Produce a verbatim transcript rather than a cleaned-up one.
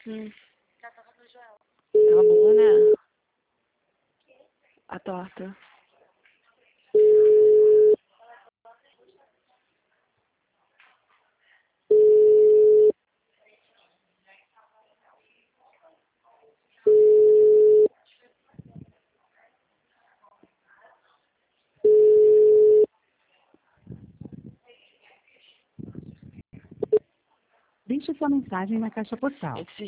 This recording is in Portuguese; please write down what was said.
Hum. Tava boa, né? A torta. Deixe sua mensagem na caixa postal. Esse